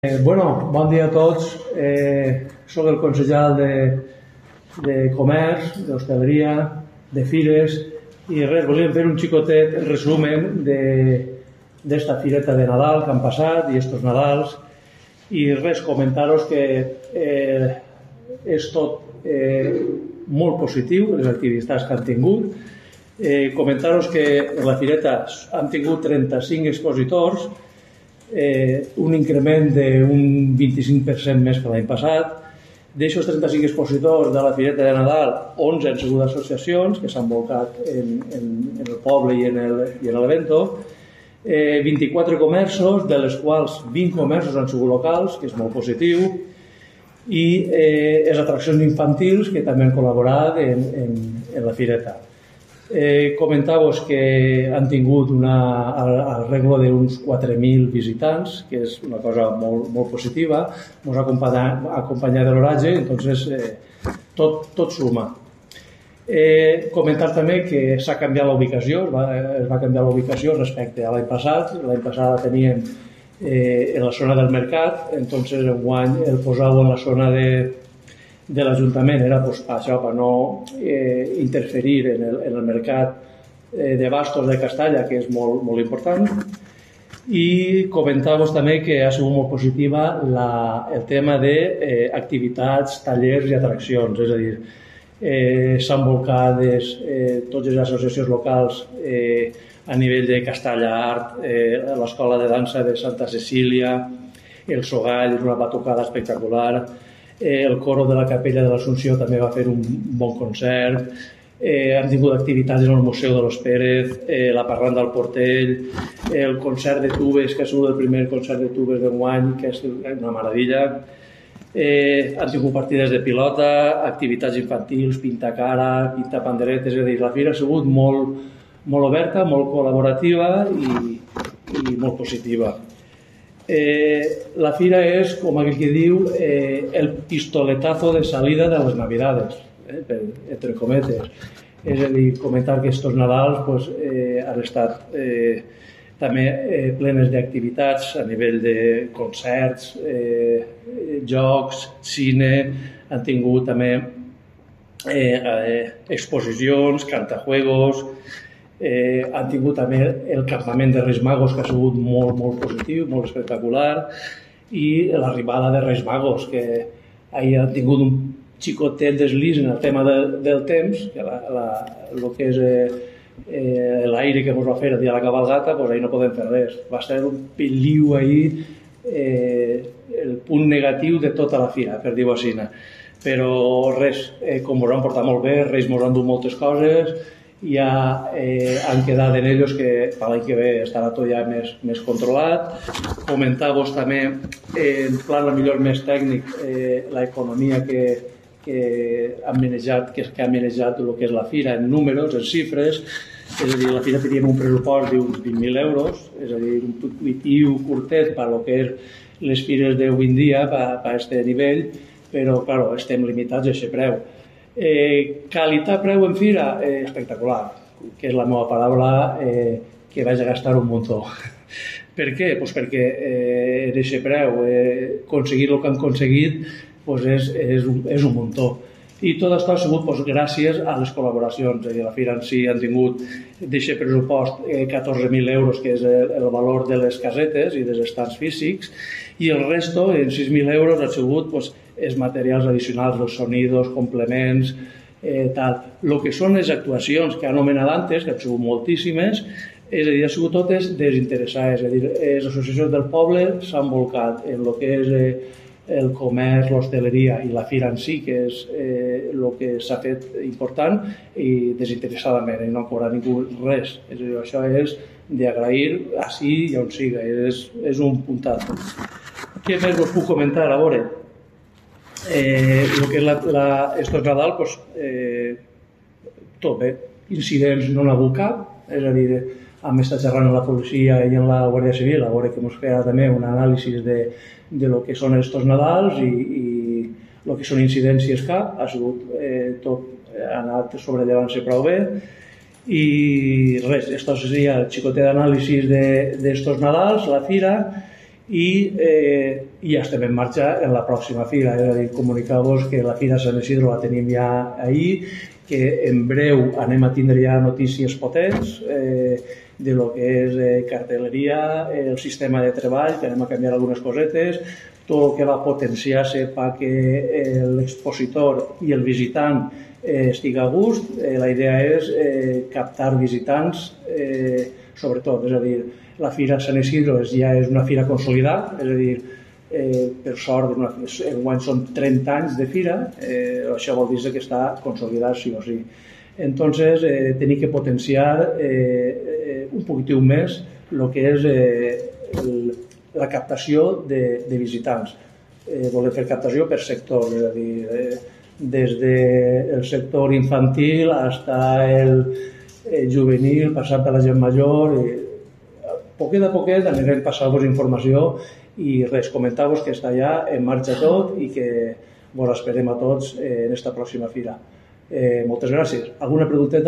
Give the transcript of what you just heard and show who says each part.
Speaker 1: Bon dia a tots. Soc el consellal de Comerç, d'Hostaleria, de Fires, i res, volíem fer un xicotet resumen d'esta fireta de Nadal que han passat i estos Nadals, i res, comentaros que és tot molt positiu, les activitats que han tingut. Comentaros que en la fireta han tingut 35 expositors, un increment d'un 25% més que l'any passat. D'aixòs 35 expositors de la fireta de Nadal, 11 han sigut associacions que s'han volcat en el poble i en l'evento, 24 comerços, de les quals 20 comerços han sigut locals, que és molt positiu, i les atraccions infantils que també han col·laborat en la fireta. Comentar-vos que han tingut al reglo d'uns 4.000 visitants, que és una cosa molt positiva. Ens ha acompanyat l'oratge, entonces tot suma. Comentar també que s'ha canviat la ubicació, es va canviar la ubicació respecte a l'any passat. L'any passat la teníem en la zona del mercat, entonces enguany el posàvem en la zona de l'Ajuntament, era això, per no interferir en el mercat de bastos de Castalla, que és molt important. I comentar-vos també que ha sigut molt positiva el tema d'activitats, tallers i atraccions, és a dir, s'han volcat totes les associacions locals a nivell de Castalla Art, l'Escola de Dansa de Santa Cecília, el Sogall, una batucada espectacular, el coro de la Capella de l'Assumpció també va fer un bon concert, han tingut activitats en el Museu de los Pérez, la Parranda al Portell, el concert de tubes, que ha sigut el primer concert de tubes d'enguany, que és una meravella, han tingut partides de pilota, activitats infantils, pintacara, pintapanderetes, és a dir, la fira ha sigut molt oberta, molt col·laborativa i molt positiva. La fira és, com aquell que diu, el pistoletazo de salida de les Navidades, entre cometes. És a dir, comentar que estos Nadals han estat també plenes d'activitats a nivell de concerts, jocs, cine, han tingut també exposicions, cantajuegos, han tingut també el campament de Reis Magos, que ha sigut molt positiu, molt espectacular, i l'arribada de Reis Magos, que ahir han tingut un xicotet deslís en el tema del temps, que el que és l'aire que ens va fer el dia de la cabalgata, ahir no podem fer res. Va ser un peliu ahir, el punt negatiu de tota la fira, per dir-ho així. Però res, com ens han portat molt bé, Reis ens han dut moltes coses, ja han quedat en ells que per l'any que ve estarà tot ja més controlat. Comentar-vos també, en plan millor més tècnic, l'economia que ha manejat el que és la fira en números, en xifres. És a dir, la fira teníem un pressupost d'uns 20.000 euros, és a dir, un intuitiu curtet per lo que és les fires d'avui en dia, per aquest nivell, però, clar, estem limitats a aquest preu. Qualitat-preu en fira, espectacular, que és la meva paraula, que vaig a gastar un muntó. Per què? Perquè en aquest preu, aconseguir el que han aconseguit és un muntó. I tot això ha sigut gràcies a les col·laboracions. La fira en si han tingut d'aquest pressupost 14.000 euros, que és el valor de les casetes i dels estants físics, i el resto, en 6.000 euros, han sigut els materials addicionals, els sonidos, complements, tal. El que són les actuacions que han anomenat antes, que han sigut moltíssimes, és a dir, han sigut totes desinteressades. És a dir, les associacions del poble s'han volcat en el que és el comerç, l'hostaleria i la fira en si, que és el que s'ha fet important, i desinteressadament, i no ha cobrat ningú res. És a dir, això és d'agrair així i on siga, és un puntat. Què més us puc comentar? A veure, el que és estos Nadal, tot bé, incidents no n'ha hagut cap, és a dir, hem estat xerrant amb la policia i amb la Guàrdia Civil, a veure que ens farà també un anàlisi de lo que són estos Nadals i el que són incidències cap, ha sigut tot, ha anat sobrellevant-se prou bé, i res, esto seria el xicotet d'anàlisi d'estos Nadals, la fira, i ja estem en marxa en la pròxima fira. És a dir, comunicar-vos que la Fira Sant Isidro la tenim ja ahir, que en breu anem a tindre ja notícies potents de lo que és cartel·leria, el sistema de treball, que anem a canviar algunes cosetes, tot el que va potenciar-se perquè l'expositor i el visitant estigui a gust. La idea és captar visitants, sobretot, és a dir, la Fira Sant Isidro ja és una fira consolidada, és a dir, per sort, enguany són 30 anys de fira, això vol dir que està consolidat sí o sí. Entonces, tenim que potenciar un poquitiu més el que és la captació de visitants. Volem fer captació per sector, és a dir, des del sector infantil fins al juvenil, passant per la gent major. Poquet a poquet anirem passant-vos informació i res, comentar-vos que està ja en marxa tot i que vos esperem a tots en esta pròxima fira. Moltes gràcies. Alguna pregunteta?